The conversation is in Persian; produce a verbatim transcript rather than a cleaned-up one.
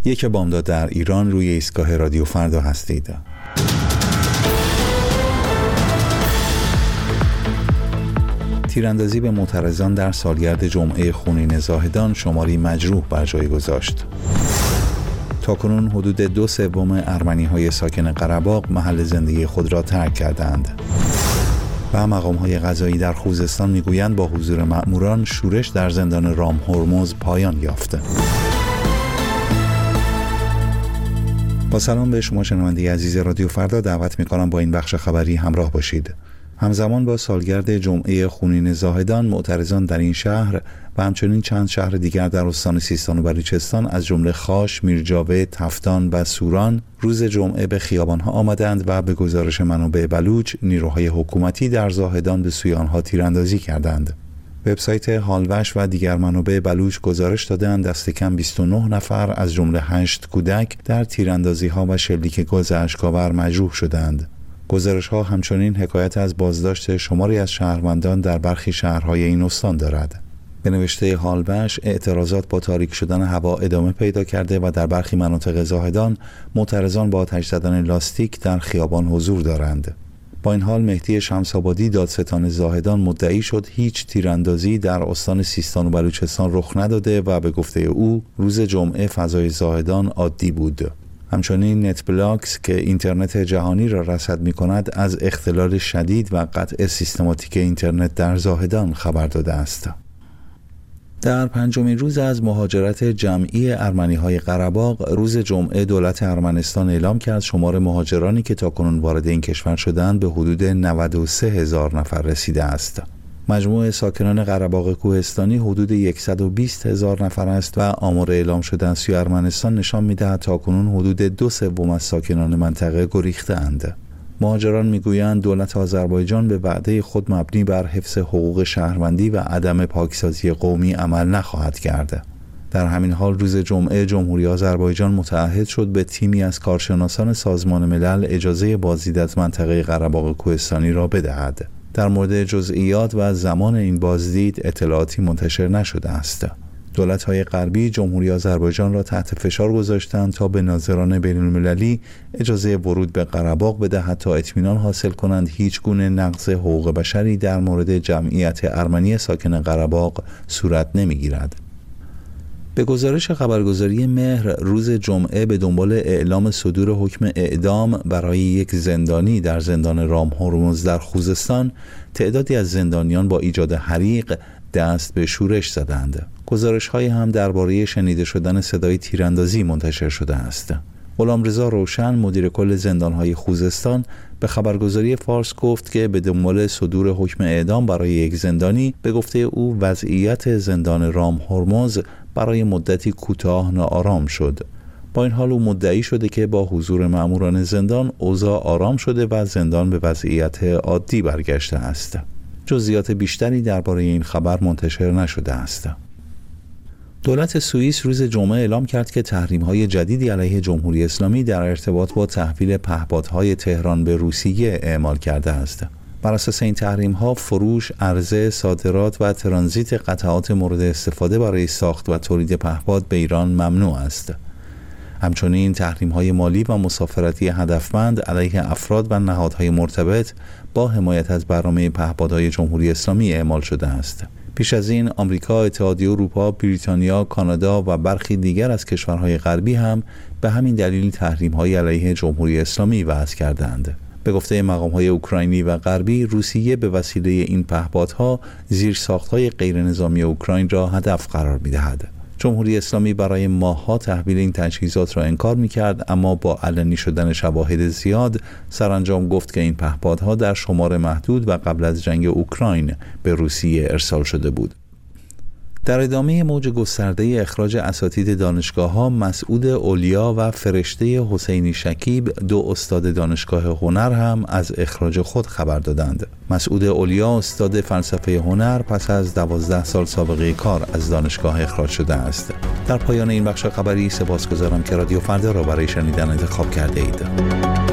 یک بامداد در ایران، روی ایستگاه رادیو فردا هستید. تیراندازی به معترضان در سالگرد جمعه خونین زاهدان شماری مجروح بر جای گذاشت. تاکنون حدود دو سوم ارمنی‌های ساکن قره‌باغ محل زندگی خود را ترک کردند. و مقام‌های قضایی در خوزستان می‌گویند با حضور مأموران شورش در زندان رام هرمز پایان یافت. با سلام به شما شنونده عزیز رادیو فردا، دعوت می‌کنم با این بخش خبری همراه باشید. همزمان با سالگرد جمعه خونین زاهدان، معترضان در این شهر و همچنین چند شهر دیگر در استان سیستان و بلوچستان از جمله خاش، میرجاوه، تفتان و سوران روز جمعه به خیابان‌ها آمدند و به گزارش منابع بلوچ، نیروهای حکومتی در زاهدان به سوی آنها تیراندازی کردند. وبسایت هالوش و دیگر منابع بلوچ گزارش دادند دست کم بیست و نه نفر از جمله هشت کودک در تیراندازی‌ها و شلیک گاز اشک‌آور مجروح شدند. گزارش‌ها همچنین حکایت از بازداشت شماری از شهروندان در برخی شهرهای این استان دارد. به نوشته هالوش، اعتراضات با تاریک شدن هوا ادامه پیدا کرده و در برخی مناطق زاهدان معترضان با آتش زدن لاستیک در خیابان حضور دارند. با این حال مهدی شمس‌آبادی، دادستان زاهدان، مدعی شد هیچ تیراندازی در استان سیستان و بلوچستان رخ نداده و به گفته او روز جمعه فضای زاهدان عادی بود. همچنین نت بلاکس که اینترنت جهانی را رصد می کند از اختلال شدید و قطع سیستماتیک اینترنت در زاهدان خبر داده است. در پنجمین روز از مهاجرت جمعی ارمنی‌های قره‌باغ، روز جمعه دولت ارمنستان اعلام کرد شمار مهاجرانی که تاکنون وارد این کشور شدند به حدود نود و سه هزار نفر رسیده است. مجموع ساکنان قره‌باغ کوهستانی حدود صد و بیست هزار نفر است و آمار اعلام شده از سوی ارمنستان نشان می‌دهد تاکنون حدود دو سوم از ساکنان منطقه گریخته‌اند. مهاجران میگویند دولت آذربایجان به وعده خود مبنی بر حفظ حقوق شهروندی و عدم پاکسازی قومی عمل نخواهد کرد. در همین حال روز جمعه جمهوری آذربایجان متعهد شد به تیمی از کارشناسان سازمان ملل اجازه بازدید از منطقه قره‌باغ کوهستانی را بدهد. در مورد جزئیات و زمان این بازدید اطلاعاتی منتشر نشده است. دولت‌های غربی جمهوری آذربایجان را تحت فشار گذاشتند تا به ناظران بین‌المللی اجازه ورود به قره‌باغ بدهد تا اطمینان حاصل کنند هیچ گونه نقض حقوق بشری در مورد جمعیت ارمنی ساکن قره‌باغ صورت نمی‌گیرد. به گزارش خبرگزاری مهر، روز جمعه به دنبال اعلام صدور حکم اعدام برای یک زندانی در زندان رام هرمز در خوزستان، تعدادی از زندانیان با ایجاد حریق دست به شورش زدند. گزارش‌هایی هم درباره شنیده شدن صدای تیراندازی منتشر شده است. غلامرضا روشن، مدیر کل زندان‌های خوزستان، به خبرگزاری فارس گفت که به دنبال صدور حکم اعدام برای یک زندانی، به گفته او وضعیت زندان رام هرمز برای مدتی کوتاه ناآرام شد. با این حال او مدعی شده که با حضور مأموران زندان اوضاع آرام شده و زندان به وضعیت عادی برگشته است. جزئیات بیشتری درباره این خبر منتشر نشده است. دولت سوئیس روز جمعه اعلام کرد که تحریم‌های جدیدی علیه جمهوری اسلامی در ارتباط با تحویل پهپادهای تهران به روسیه اعمال کرده است. بر اساس این تحریم‌ها فروش، عرضه، صادرات و ترانزیت قطعات مورد استفاده برای ساخت و تولید پهپاد به ایران ممنوع است. همچنین تحریم‌های مالی و مسافرتی هدفمند علیه افراد و نهادهای مرتبط با حمایت از برنامه پهپادهای جمهوری اسلامی اعمال شده است. پیش از این آمریکا، اتحادیه اروپا، بریتانیا، کانادا و برخی دیگر از کشورهای غربی هم به همین دلیل تحریم‌های علیه جمهوری اسلامی وضع کردند. به گفته مقام‌های اوکراینی و غربی، روسیه به وسیله این پهپادها زیرساخت‌های غیرنظامی اوکراین را هدف قرار می‌دهد. جمهوری اسلامی برای ماه‌ها تحویل این تجهیزات را انکار می‌کرد، اما با علنی شدن شواهد زیاد سرانجام گفت که این پهپادها در شمار محدود و قبل از جنگ اوکراین به روسیه ارسال شده بود. در ادامه موج گسترده اخراج اساتید دانشگاه‌ها، مسعود اولیا و فرشته حسینی شکیب، دو استاد دانشگاه هنر، هم از اخراج خود خبر دادند. مسعود اولیا، استاد فلسفه هنر، پس از دوازده سال سابقه کار از دانشگاه اخراج شده است. در پایان این بخش خبری سپاسگزارم که رادیو فردا را برای شنیدن انتخاب کرده اید.